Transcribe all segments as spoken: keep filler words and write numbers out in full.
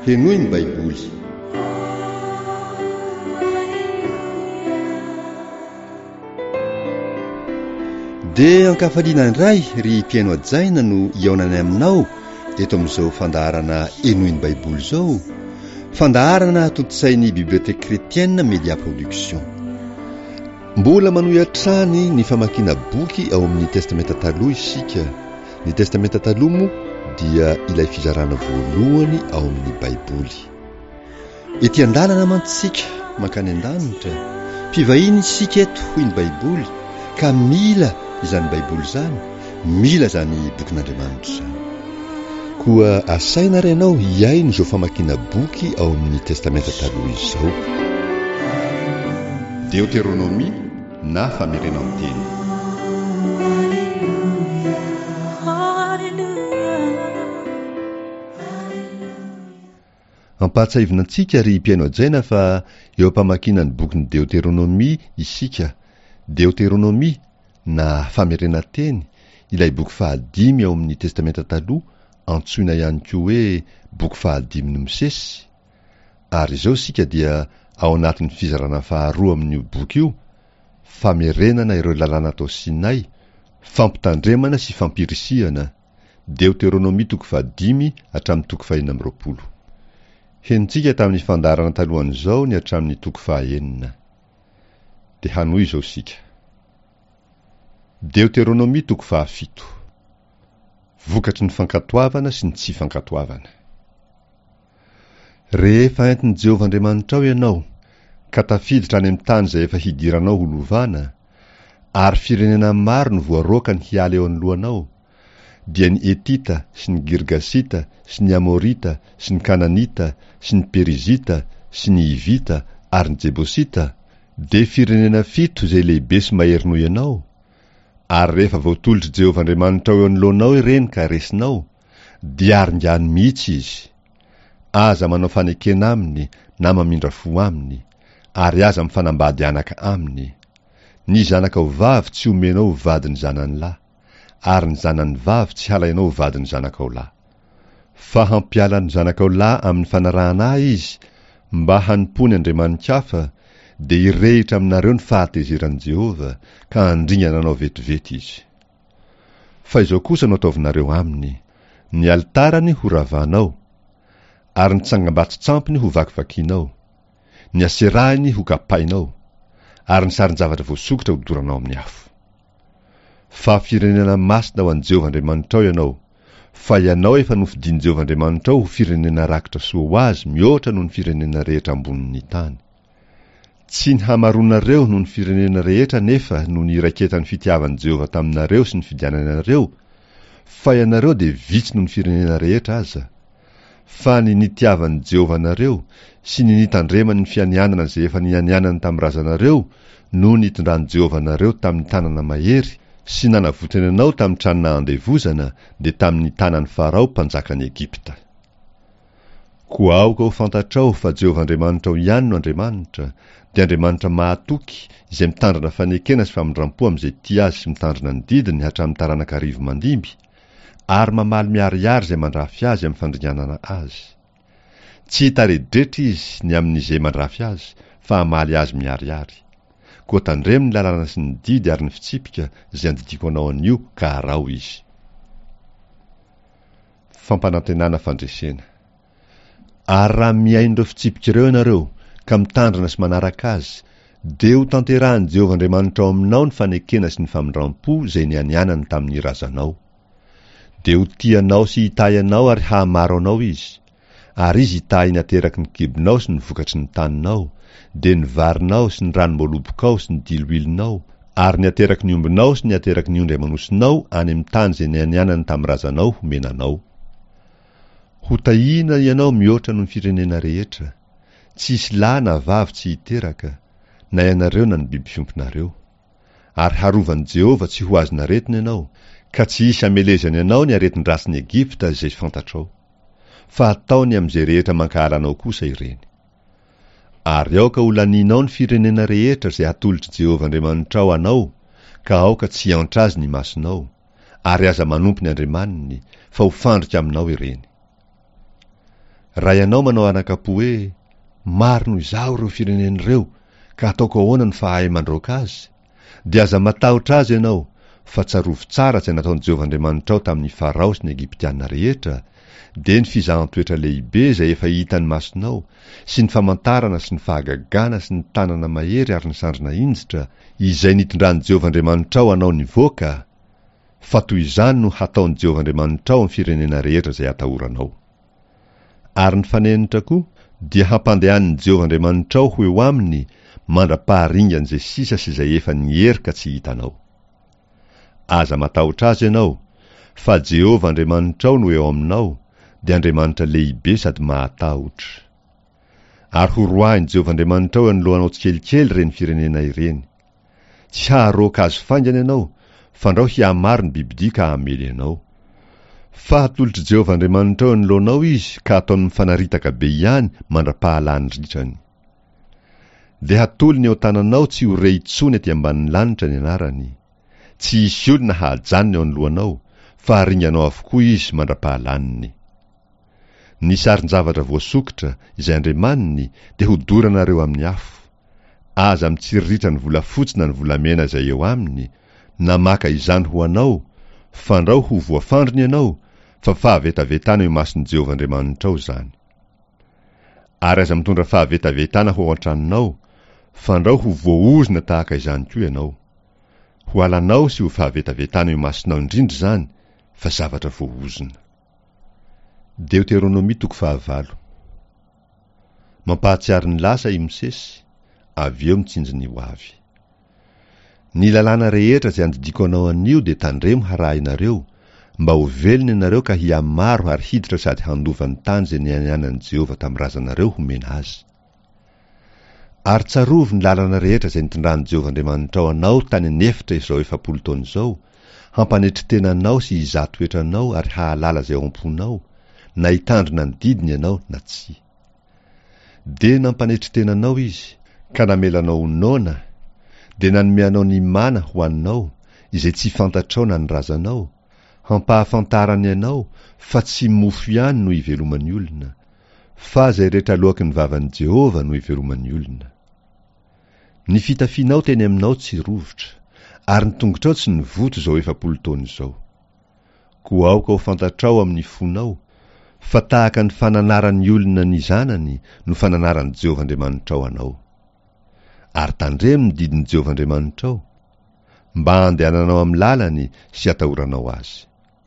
henoy ny baiboly. Dia ankafaliana indray ry mpiaino ajaina no iaonany aminao eto amin'izao fandaharana henoy ny baiboly izao, fandaharana totosain'ny bibliothèque chrétienne Media Production. Mbola manohy hatrany ny famakiana boky ao amin'ny testamenta taloha isika. Ny testamenta taloha moa dia ilay fizarana voalohany ao amin'ny baiboly. Ety an-dalana mantsika mankany an-danitra, mpivahiny isika eto hoy ny baiboly, ka mila izany baiboly izany, mila izany bokin'Andriamanitra izany. Koa asaina renao hiaino izao famakiana boky ao amin'ny testamenta taloha izao. Deutéronomie na famerenan-teny. Ampahatsiavinantsika ry mpiaino ajaina fa eo am-pamakiana ny bokin'ny Deutéronomie isika. Deutéronomie na famerenan-teny, ilay boky fahadimy ao amin'ny testamenta taloha, antsoina ihany koa hoe boky fahadimy ny Mosesy. Ary izao sika dia ao anatin'ny fizarana faharoa amin'io boky io, famerenana ireo lalàna tao Sinay, fampitandremana sy fampirisihana. Deutéronomie toko fahadimy hatramin'ny toko fahenina amby roapolo. Hentsika tamin'ny fandaharana talohan'izao ny hatramin'ny toko fahaenina. Dia hanohy izao sika. Deutéronomie toko fahafito. Vokatry ny fankatoavana sy ny tsy fankatoavana. Rehefa entin'i Jehovah Andriamanitra ao ianao, ka tafiditra any amin'ny tany izay efa hidiranao ho lovana, ary firenena maro no voaroaka ny hiala eo anoloanao, dia ny Etita sy ny Girgasita sy ny Amorita sy ny Kananita sy ny Perizita sy ny Hivita ary ny Jebosita, dia firenena fito izay lehibe sy mahery noho ianao. Ary rehefa voatolotry Jehovah Andriamanitra eo anoloanao ireny ka resinao, dia aringany mihitsy izy. Aza manao fanekena aminy na mamindra fo aminy, ary aza mifanambady anaka aminy. Ny zanaka ho vavy tsy omenao ho vadiny zanany lahy, ary ny zanany vavy tsy halainao ho vadiny zanaka ho lahy. Fa hampiala ny zanaka ho lahy amin'ny fanarahana izy, mba hanimpony Andriamanitra, dia irehitra aminareo ny fahatezeran'i Jehovah, ka handringana anao vetivety izy. Fa izao kosa no ataovinareo aminy, ny altarany ho ravanao, ary ny tsangam-bato-tsampiny ho vakivakinao, ny aserahiny ho kapainao, ary ny sarin-javatra voasokotra ho doranao amin'ny afo. Fa firenena masina ho an'i Jehovah Andriamanitra ao ianao, fa ianao efa nofidian'i Jehovah Andriamanitra ao ho firenena rakitra soa ho azy mihoatra noho ny firenena rehetra ambonin'ny tany. Tsy ny hamaronareo noho ny firenena rehetra nefa noho ny iraiketan'ny fitiavan'i Jehovah taminareo sy ny fidiananareo, fa ianareo dia vitsy noho ny firenena rehetra aza. Fa ny nitiavan'i Jehovah nareo sy ny nitandremany ny fianianana izay efa nianianany tamin'ny razanareo no nitondrany Jehovah nareo tamin'ny tanana mahery sy nanavotany anao tamin'ny tranona andevozana dia tamin'ny tanan'ny Farao mpanjakan'i Egipta. Koa aoka ho fantatrao fa Jehovah Andriamanitra ho ihany no Andriamanitra, dia Andriamanitra mahatoky izay mitandrina fanekena sy famindram-po amin'izay tia azy sy mitandrina ny didiny hatramin'ny taranaka arivo mandimby, ary mamaly miariary izay mandrafy azy amin'ny fandringanana azy. Tsy hitaredretra izy ny amin'izay mandrafy azy, fa hamaly azy miariary. Koa tandremo ny lalàna sy ny didy ary ny fitsipika izay andidiko anao an'io ka harao izy. Fampanantenana fandresena. Ary raha miain'ireo fitsipika ireo ianareo ka mitandrina sy manaraka azy, dia ho tanterahan'i Jehovah Andriamanitra ao aminao ny fanekena sy ny famindram-po izay nianianany tamin'ny razanao. Dia ho tianao sy hitahy anao ary hahamaro anao izy, ary izy hitahy nateraky ny kibonao sy ny vokatry ny taninao, dia ny varinao sy ny ranom-boalobokao sy ny diloilinao, ary ny ateraky ny ombinao sy ny ateraky ny ondry amanosinao any amin'ny tany izay nianianany tamin'ny razanao homenanao. Ho tahina ianao mihoatra noho ny firenena rehetra, tsisy lahy na vavy tsy hiteraka, na ianareo na ny biby fiompinareo. Ary harovan'i Jehovah tsy ho azy naretina ianao, ka tsy hisy hamelezany ianao ny aretin-drasin'i Egipta izay fantatrao, fa ataony amin'izay rehetra mankahala anao kosa ireny. Ary aoka ho lanianao ny firenena rehetra izay hatolotry Jehovah Andriamanitra ao anao, ka aoka tsy antra azy ny masonao, ary aza manompo ny andriamaniny, fa ho fandrika aminao ireny. Raha ianao manao anakapo hoe maro noho izaho ireo firenen'ireo ka ataoko ahoana ny fahay mandroaka azy, dia aza matahotra azy ianao, fa tsarovy tsara izay nataon'i Jehovahandriamanitra ao tamin'ny Farao sy ny Egiptiana rehetra, dia ny fizahan-toetra lehibe izay efa hitan'ny masonao, sy ny famantarana sy ny fahagagana sy ny tanana mahery ary ny sandrina injitra izay nitondran'i Jehovahandriamanitra ao anao nivoaka, fa toy izany no hataon'i Jehovahandriamanitra ao amin'ny firenena rehetra izay atahoranao. Ary ny fanenitra koa dia hampandehan'i Jehovahandriamanitra ao ho eo aminy mandra-paharingana izay sisa sy izay efa nierika tsy hitanao. Aza matahotra azy ianao, fa Jehovahandriamanitra ao no eo aminao, dia Andriamanitra lehibe sady mahatahotra. Ary ho roahin'i Jehovahandriamanitra ao anoloanao tsikelikely ireny firenena ireny. Tsy haharoaka azy faingana ianao, fa andrao hihamary ny bibidia ka hamely ianao. Fa hatolotry Jehovahandriamanitra ao anoloanao izy ka ataony mifanaritaka be ihany mandra-pahalanindritrany. Dia hatolony eo tananao tsy ho re intsony aty ambanin'ny lanitra ny anarany. Tsy hisy olona hajanona eo anoloanao, fa haringanao avokoa izy mandra-pahalaniny. Ny sarin-javatra voasokitra izay andriamaniny dia ho doranareo amin'ny afo. Aza mitsiritritra ny volafotsy na ny volamena izay eo aminy, namaka izany ho anao, fa andrao ho voafandriny ianao, fa fahavetavetana eo mason'i Jehovahandriamanitra ao izany. Ary aza mitondra fahavetavetana ho ao an-tranonao, fa andrao ho voaozina tahaka izany koa ianao. Ho alanao sy ho fahavetavetana eo masonao indrindra izany, fa zavatra voaozina. Deuteronomy toko fahavalo. Mampahatsiary ny lasa i Mosesy, avy eo mitsinjo ny ho avy. Ny lalàna rehetra izay andidiko anao anio dia tandremo harahinareo, mba ho velona ianareo ka hiamaro ary hiditra sady handova ny tany izay nianianan'i Jehova tamin'ny razanareo homena azy. Ary tsarovy ny lalana rehetra izay nitondran'i Jehovahandriamanitra ao anao tany anefitra izao efapolo taona izao, hampanetri-tenanao sy hizaha-toetranao ary hahalala izay ao am-ponao, na hitandrina ny didiny ianao na tsy. Dia nampanetri-tenanao izy, ka namelanao ho nona, dia nanomeanao ny mana ho anao, izay tsy fantatrao na ny razanao, hampahafantarany ianao, fa tsy mofo ihany no iveloman'ny olona, fa izay rehetra loaky ny vavan'i Jehova no iveloman'ny olona. Ny fitafianao teny aminao tsy rovitra, ary ny tongotrao tsy nivoto izao efapolo taona izao. Ko aoka ho fantatrao amin'ny fonao, fa tahaka ny fananaran'ny olona ny zanany no fananaran'i Jehovahandriamanitra ao anao. Ary tandremo ny didin'i Jehovahandriamanitra ao, mba handehananao amin'ny lalany sy hatahoranao azy.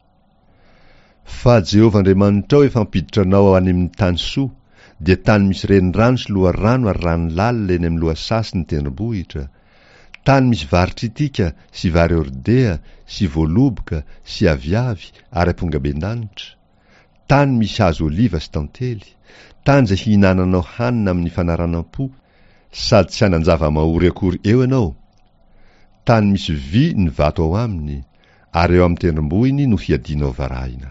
Fa Jehovahandriamanitra ao efa mampiditra anao any amin'ny tany soa, dia tany misy renirano sy loharano ary ranolalina eny amin'ny lohasasy ny tendrombohitra, tany misy vary tritika sy vary ordea sy voaloboka sy aviavy ary ampongaben-danitra, tany misy hazo oliva sy tantely, tany izay hihinananao hanina amin'ny fanaranam-po, sady tsy hanan-java-mahory akory eo ianao, tany misy vy ny vato ao aminy, ary eo amin'ny tendrombohiny no hiadianao varahina.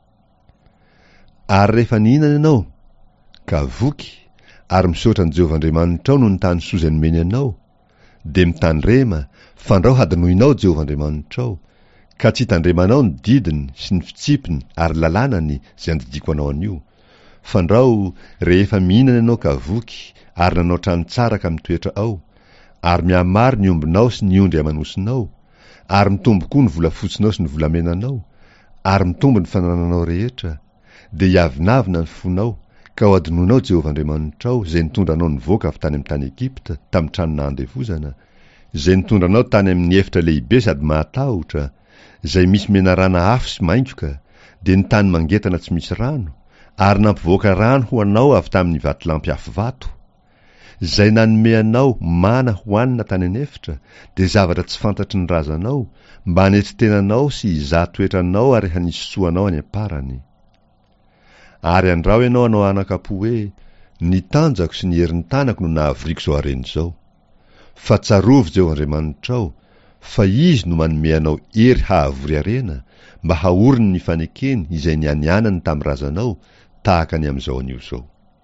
Ary rehefa nihinana ianao, ka voky, ary misaotra ny Jehovahandriamanitra ao no ny tany soa izay nomeny anao, dia mitandrema, fa andrao hadinoinao Jehovahandriamanitra ao, ka tsy tandremanao ny didiny sy ny fitsipiny ary lalànany izay andidiko anao anio, fa andrao rehefa mihinana ianao ka voky, ary nanao trano tsara ka mitoetra ao, ary mihamary ny ombinao sy ny ondry amanosinao, ary mitombo koa ny volafotsinao sy ny volamenanao, ary mitombo ny fanananao rehetra, dia hiavinavina ny fonao, ka ho adinoinao Jehovahandriamanitra ao, izay nitondra anao nivoaka avy tany amin'ny tany Egipta, tamin'ny tranona handevozana, izay nitondra anao tany amin'ny efitra lehibe sady mahatahotra, izay misy menarana afo sy maingoka, dia ny tany mangetana tsy misy rano, ary nampivoaka rano ho anao avy tamin'ny vatolampy afo vato, izay nanome anao mana hoanina tany anefitra, dia zavatra tsy fantatry ny razanao, mba hanetri-tenanao sy hizaha-toetranao ary hanisosoanao any amparany. Ary andrao ianao anao anakapo hoe, ny tanjako sy ny herin'ny tanako no nahavoriko izao hareny izao. Fa tsarovy Jehovahandriamanitra ao, fa izy no manome anao hery hahavory harena, mba haoriny ny fanekeny izay nianianany tamin'ny razanao, tahaka ny amin'izao anio izao.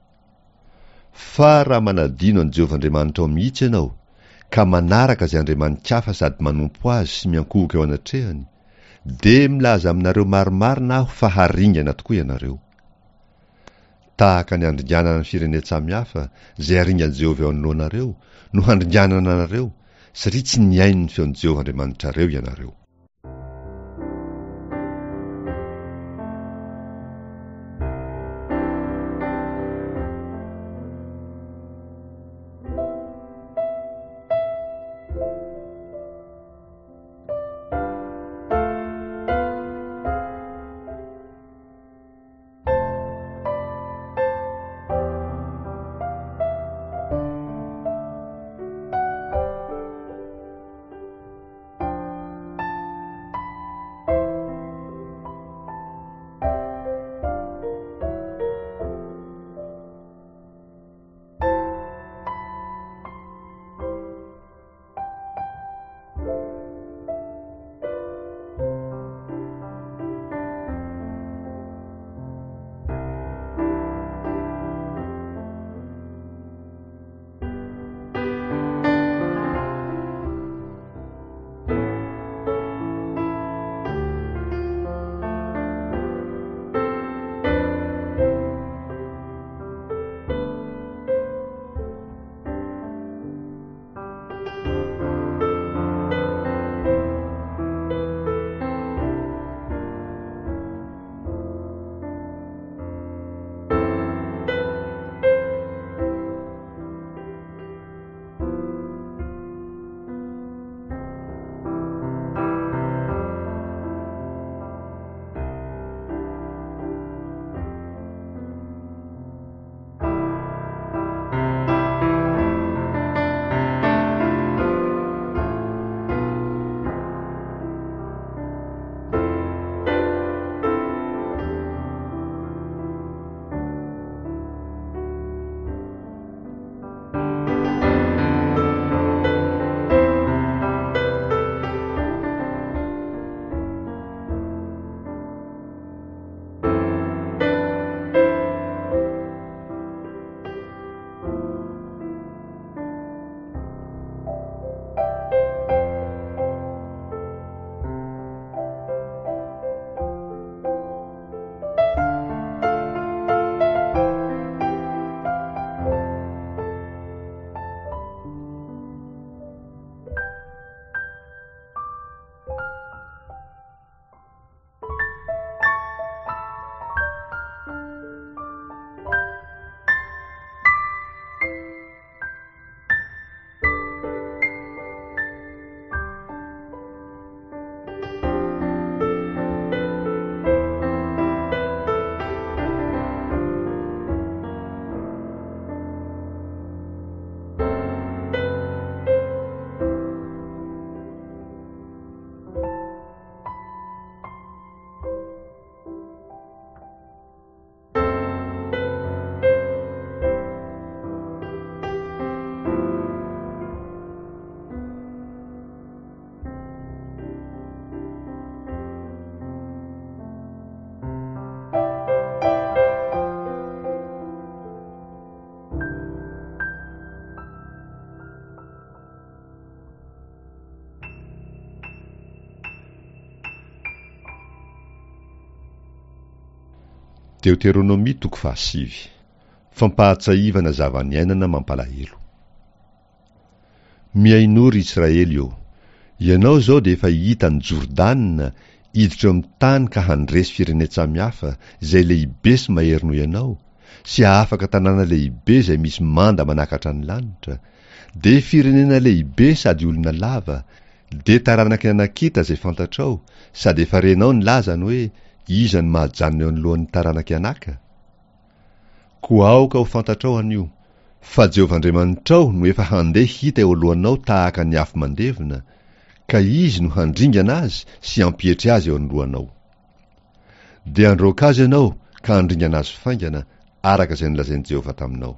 Fa raha manadino an' Jehovahandriamanitra ao mihitsy ianao, ka manaraka izay andriamanikafa sady manompo azy sy miankohoka eo anatrehany, dia milaza aminareo maromaro na aho fa haringana tokoa ianareo. tahaka ny handringanana ny firenena samihafa izay aringan' Jehovah eo anoloanareo no handringanana anareo, satria tsy niaino ny feon'i Jehovah Andriamanitrareo ianareo. Deuteronomia toko fahasivy. Fampahatsaivana zava-niainana mampalahelo. Miain'ory Israely eo. Ianao zao dia efa hita ny Jordanina iditra eo amin'ny tany ka handresy firenena samihafa izay lehibe sy mahery noho ianao, sy afaka tanàna lehibe izay misy manda manakatra ny lanitra, de firenena lehibe sady olona lava, de taranaka anakita izay fantatrao, sady efa renao ny lazany hoe iza ny mahajanona eo anoloan'ny taranaka anaka. Ko aoka ho fantatrao anio, fa Jehovah Andriamanitrao no efa handeha hita eo alohanao tahaka ny afo mandevina, ka izy no handringana azy sy hampietry azy eo anoloanao. De androaka azy ianao ka handringana azy faingana araka izay nolazain'i Jehovah taminao.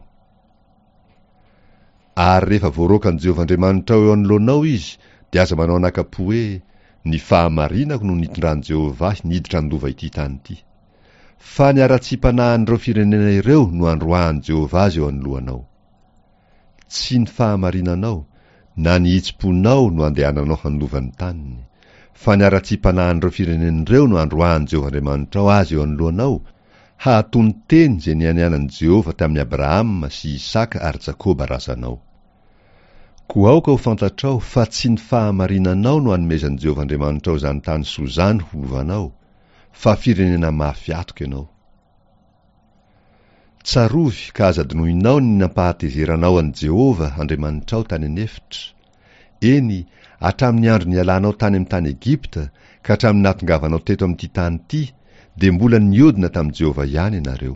Ary rehefa voaroakan'i Jehovah Andriamanitrao eo anoloanao izy, de aza manao anaka-po hoe ny fahamarinako no nitondran'i Jehovah niditra andova ity tany ity. Fa ny ara-tsi-panahan'ireo firenena ireo no androahan'i Jehovah azy eo anoloanao. Tsy ny fahamarinanao na ny hitsim-ponao no andehananao handova ny taniny, fa ny ara-tsi-panahan'ireo firenena ireo no androahan'i Jehovah Andriamanitrao azy eo anoloanao, hahatony teny izay nianianan'i Jehova tamin'ny Abrahama sy Isaka ary Jakoba razanao. Koa aoka ho fantatrao fa tsy ny fahamarinanao no hanomezan'i Jehova Andriamanitra ao izany tany soa izany ho lovanao, fa firenena mafy atoka ianao. Tsarovy ka azadinoinao ny nampahatezeranao an'i Jehova Andriamanitrao tany anefitra. Eny, hatramin'ny andro nialanao tany amin'ny tany Egipta ka hatramin'ny nahatongavanao teto amin'ity tany ity, dia mbola niodina tamin'i Jehova ihany ianareo.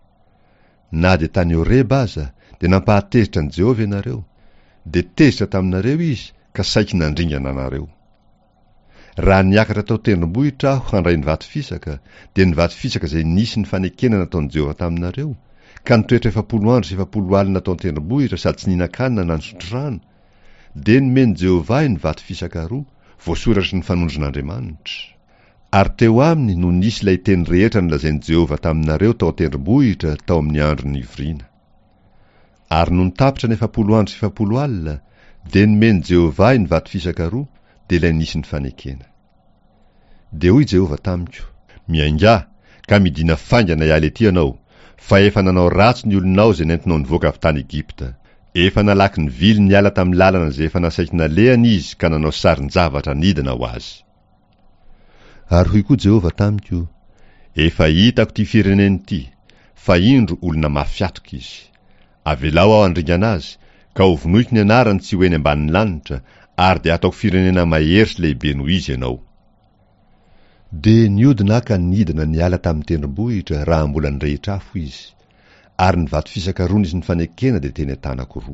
Na dia tany Horeba aza, dia nampahatezitra an'i Jehova ianareo, dia tezitra taminareo izy ka saiky nandringana anareo. Raha niakatra tao tendrombohitra aho handray ny vato fisaka, dia ny vato fisaka izay nisy ny fanekena nataon'i Jehova taminareo, ka nitoetra efapolo andro sy efapolo alina tao tendrombohitra sady tsy nihinan-kanina na nisotro rano, dia nomeny Jehova ny vato fisaka roa, voasoratry ny fanondron'Andriamanitra. Ary teo aminy no nisy ilay teny rehetra nolazain'i Jehova taminareo tao tendrombohitra tao amin'ny andro ny ivoriana. Ary no nitapitra ny efapolo andro sy efapolo alina, dia nomeny Jehova ny vato fisaka roa, dia ilay nisy ny fanekena. Dia hoy Jehova tamiko, miainga, ka midina faingana ialy ety ianao, fa efa nanao ratsy ny olonao izay nentinao nivoaka avy tany Egipta. Efa nalaky ny vily niala tamin'ny lalana izay efa nasaiky nalehany izy ka nanao sarin-javatra nidina ho azy. Ary hoy koa Jehova tamiko, efa hitako ty fireneny ity, fa indro olona mafiatoka izy. Avelao aho handringana azy, ka ho vonoiko ny anarany tsy ho eny ambanin'ny lanitra, ary dia ataoko firenena mahery sy lehibe noho izy ianao. Dia niodina ka nidina niala tamin'ny tendrombohitra raha mbola nirehitra afo izy, ary ny vato fisaka roa nisy ny fanekena dia teny an-tanako roa.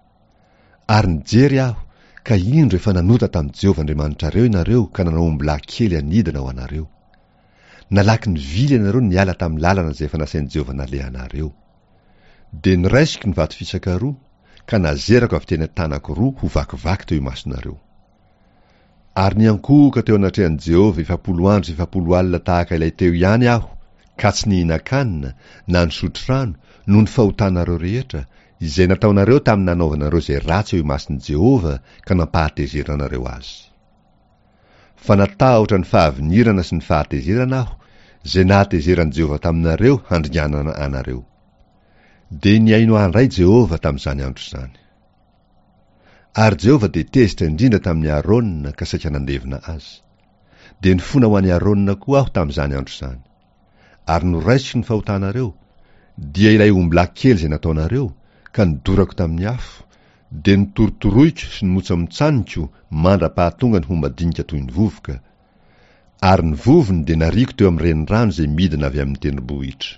Ary nijery aho, ka indro efa nanota tamin'i Jehova Andriamanitrareo ianareo ka nanao omby-lahy kely anidina ho anareo. Nalaky ny vily ianareo niala tamin'ny lalana izay efa nasain'i Jehova naleha anareo. Dia niraisiko ny vato fisaka roa, ka nazerako avy teny an-tanako roa ho vakivaky teo imasonareo. Ary niankohoka teo anatrehan'i Jehova efapolo andro sy efapolo alina tahaka ilay teo ihany aho, ka tsy nihinan-kanina na nisotro rano noho ny fahotanareo rehetra, izay nataonareo tamin'ny nanaovanareo izay ratsy eo imason'i Jehova ka nampahatezerana azy. Fa natahotra ny fahavinirana sy ny fahatezerana aho, izay nahatezerani Jehova taminareo handringanana anareo. Dia niaino handray Jehova tamin'izany andro izany. Ary Jehova dia tezitra indrindra tamin'ny Arona ka saika nandevina azy. Dia nifona ho an'i Arona koa aho tamin'izany andro izany. Ary noraisiko ny fahotanareo, dia ilay omby-lahy kely izay nataonareo, ka nidorako tamin'ny afo, dia nitorotoroiko sy nimotsa mitsaniko mandra-pahatonga ny ho madinika toy ny vovoka. Ary ny vovony dia nariko teo amin'ny renirano izay midina avy amin'ny tendrombohitra.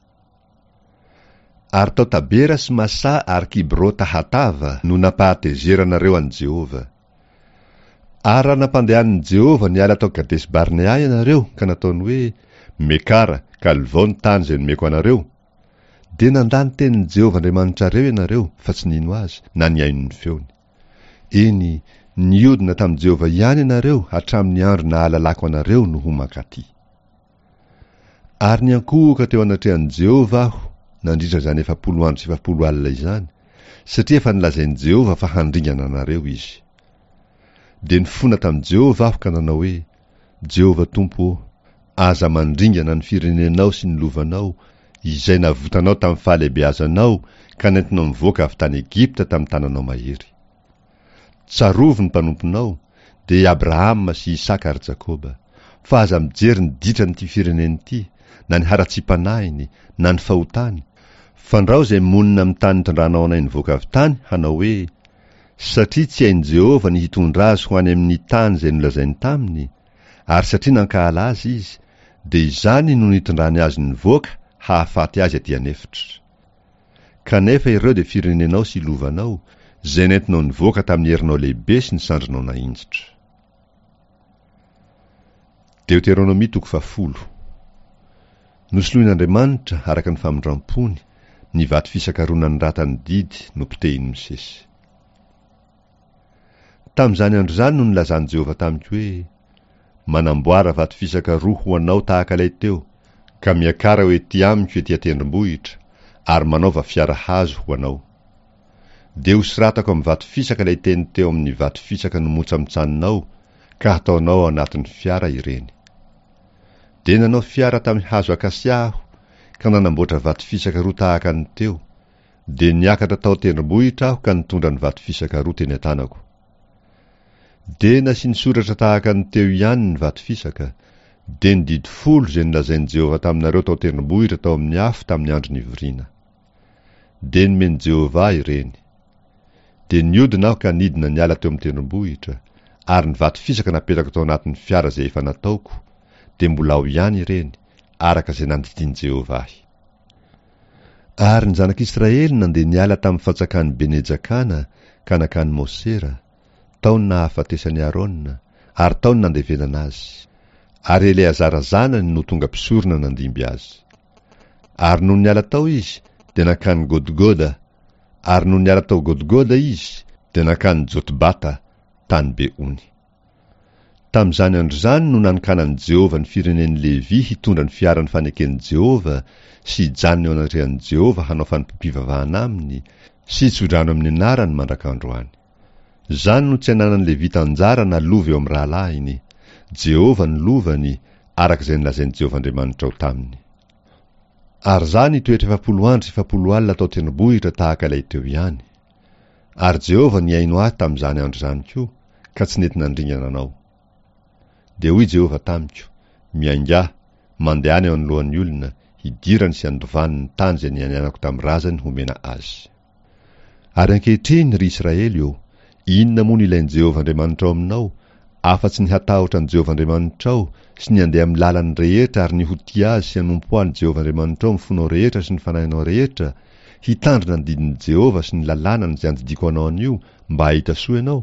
Ary tao Tabera sy Masa ary Kibrota Hatava no nampahatezeranareo an'i Jehova. Ary raha nampandehan'i Jehova niala tao Kadesy Barnea ianareo ka nataony hoe Mekara ka livao ny tany izay nomeko anareo, dia nandany tenin'i Jehova Andriamanitrareo ianareo fa tsy nino azy na niaino ny feony. Eny, niodina tamin'i Jehova ihany ianareo hatramin'ny andro nahalalako anareo no ho mankaty. Ary niankohoka teo anatrehan'i Jehova aho nandritra izany efapolo andro sy efapolo alina izany, satria efa nilazain'i Jehova fa handringana anareo izy. Dia nifona tamin'i Jehova aho ka nanao hoe, Jehova Tompo, aza mandringana ny firenenao sy ny lovanao, izay navotanao tamin'ny fahalehibeazanao ka nentinao mivoaka avy tany Egipta tamin'ny tananao mahery. Tsarovy ny mpanomponao, dia Abrahama sy Isaka ary Jakoba, fa aza mijery ny ditra n'ity fireneny ity, na ny haratsy-panahiny, na ny fahotany, fandrao izay monina amin'ny tany nitondranao anay nivoaka avy tany, hanao hoe, satria tsy hain'i Jehova ny hitondra azy ho any amin'ny tany izay nolazainy taminy, ary satria nankahala azy izy, dia izany no nitondrany azy nivoaka hahafaty azy aty anefitra. Kanefa ireo dia firenenao sy lovanao, izay nentinao nivoaka tamin'ny herinao lehibe sy ny sandrinao nahinjitra. Deuteronomia toko fafolo. Nosoloin'Andriamanitra araka ny famindram-pony, ny vato fisakaroana ny ratany didy no pitehiny misesy. Tamin'izany andro izany no nilazany Jehova tamiko hoe, manamboara vato fisaka roa ho anao tahaka ilay teo, ka miakara hoe ety amiko ety atendrombohitra, ary manaova fiara hazo ho anao. Dia hosiratako amin'ny vato fisaka ilay teny teo amin'ny vato fisaka no motsa mitsaninao, ka hataonao ao anatin'ny fiara ireny. Dia nanao fiara tamin'ny hazo akasia aho, ka nanamboatra vato fisaka roa tahaka ny teo, dia niakatra tao tendrombohitra aho ka nitondra ny vato fisaka roa teny an-tanako. Dia nasiany soratra tahaka ny teo ihany ny vato fisaka, dia ny didy folo izay nolazain'i Jehovah taminareo tao tendrombohitra tao amin'ny afo tamin'ny andro nivoriana. Dia nomeny Jehovah ireny. Dia niodina aho ka nidina niala teo amin'ny tendrombohitra, ary ny vato fisaka napetraka tao anatin'ny fiara izay efa nataoko, dia mbola ao ihany ireny, araka izay nandidian'i Jehovah. Ary ny zanak'Israely nandeha niala tamin'ny fatsakan'ny Benejakana ka nakany Mosera, taony nahafatesany Arona, ary taony nandevenana azy. Ary Eleazara zanany no tonga mpisorona nandimby azy. Ary no niala tao izy, dia nakany Godgoda, ary no niala tao Godgoda izy, dia nakany Jotbata, tany be ony. Tamin'izany andro zany no nankanan'i Jehovah ny firenen'ny Levi hitondra ny fiaran'ny faneken'i Jehovah sy hijanona eo anatrehan'i Jehovah hanao fanompivavahana aminy sy hitsodrano amin'ny anarany mandrakandroany. Zany no tsy ananan'ny Levita anjara na lova eo amin'ny rahalahiny. Jehovah ny lovany, araka izay nolazain'i Jehovah Andriamanitra ao taminy. Ary zany toetra efapolo andro sy efapolo alina tao tendrombohitra tahaka ilay teo ihany. Ary Jehovah niaino ahy tamin'izany andro zany koa, ka tsy nety nandringana anao. Dia hoy Jehovah tamiko, miaingà, mandeha any eo anoloan'ny olona, hidirany sy andovany ny tany izay nianianako tamin'ny razany homena azy. Ary ankehitriny ry Israely eo, inona moa no ilain'i Jehovah Andriamanitra ao aminao, afa-tsy ny hatahotra ny Jehovah Andriamanitra ao sy ny andeha amin'ny lalany rehetra ary ny hoti azy sy hanompo any Jehovah Andriamanitra ao amin'ny fonao rehetra sy ny fanahinao rehetra, hitandrina ny didin'i Jehovah sy ny lalànany izay andidiko anao an'io mba hahita soa ianao.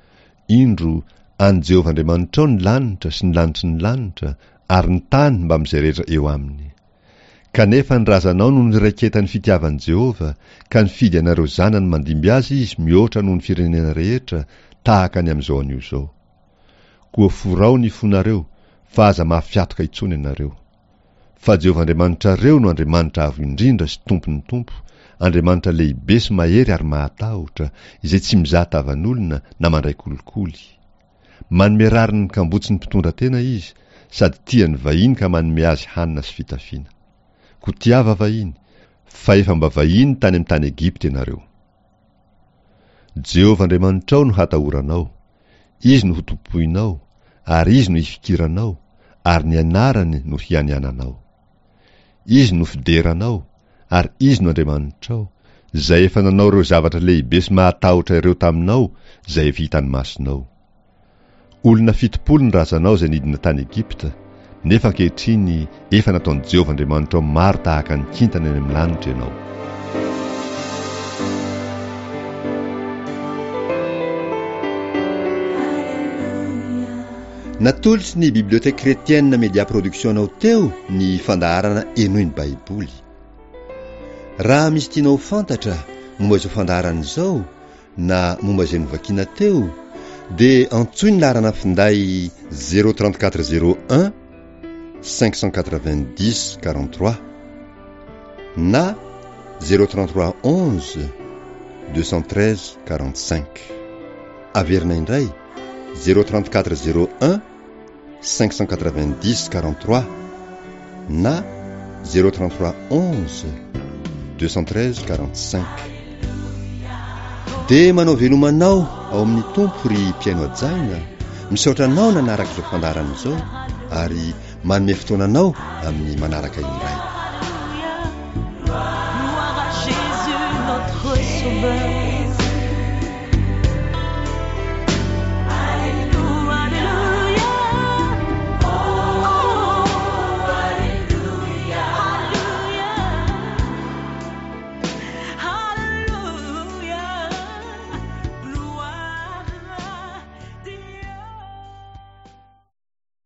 Indro any Jehovah Andriamanitra ao ny lanitra sy ny lanitry ny lanitra ary ny tany mba amin'izay rehetra eo aminy. Kanefa ny razanao no niraiketany fitiavan'i Jehovah, ka nifidy anareo zanany mandimby azy izy mihoatra noho ny firenena rehetra tahaka ny amin'izao an'io zao. Koa forao ny fonareo, fa aza mahafiatoka itsony ianareo. Fa Jehovah Andriamanitrareo no Andriamanitra avo indrindra sy tompon'ny tompo, Andriamanitra lehibe sy mahery ary mahatahotra, izay tsy mizaha tavan'olona na mandray kolikoly. Manome rariny kambotsy ny mpitondra tena izy, sady tiany vahiny ka manome azy hanina sy fitafiana. Ko tiava vahiny, fa efa mba vahiny tany amin'ny tany Egipta ianareo. Jehovah Andriamanitrao no hatahoranao, izy no hotompoinao, ary izy no hifikiranao, ary ny anarany no hianiananao. Izy no fideranao, ary izy no Andriamanitrao, zay efa nanao ireo zavatra lehibe sy mahatahotra ireo taminao, zay efa hitany masonao. Olona fitopolo ny razanao izay nidina tany Egipta, nefa ankehitriny efa nataon'i Jehovah Andriamanitra maro tahaka ny kintana eny amin'ny lanitra ianao. Natolotry ny Bibliothèque Chrétienne Média Production-nao teo ny fandaharana enoiny Baiboly. Raha misy tianao fantatra momba izao fandaharana izao na momba izay novakiana teo, dia antsoy ny laharana finday zéro trente-quatre zéro un cinq cent quatre-vingt-dix quarante-trois na zéro trente-trois onze deux cent treize quarante-cinq. Averina indray zéro trente-quatre zéro un cinq cent quatre-vingt-dix quarante-trois na zéro trente-trois onze deux cent treize quarante-cinq. Dia manao velomanao ao amin'ny tompo ry mpiaino ajaina, misaotra anao nanaraka izao fandaharana izao ary manome fotoananao amin'ny manaraka indray. Gloire à Jésus notre Sauveur.